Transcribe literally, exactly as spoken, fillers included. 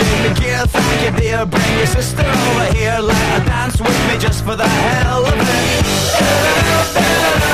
bring the gear, thank you dear. Bring your sister over here, let her dance with me just for the hell of it.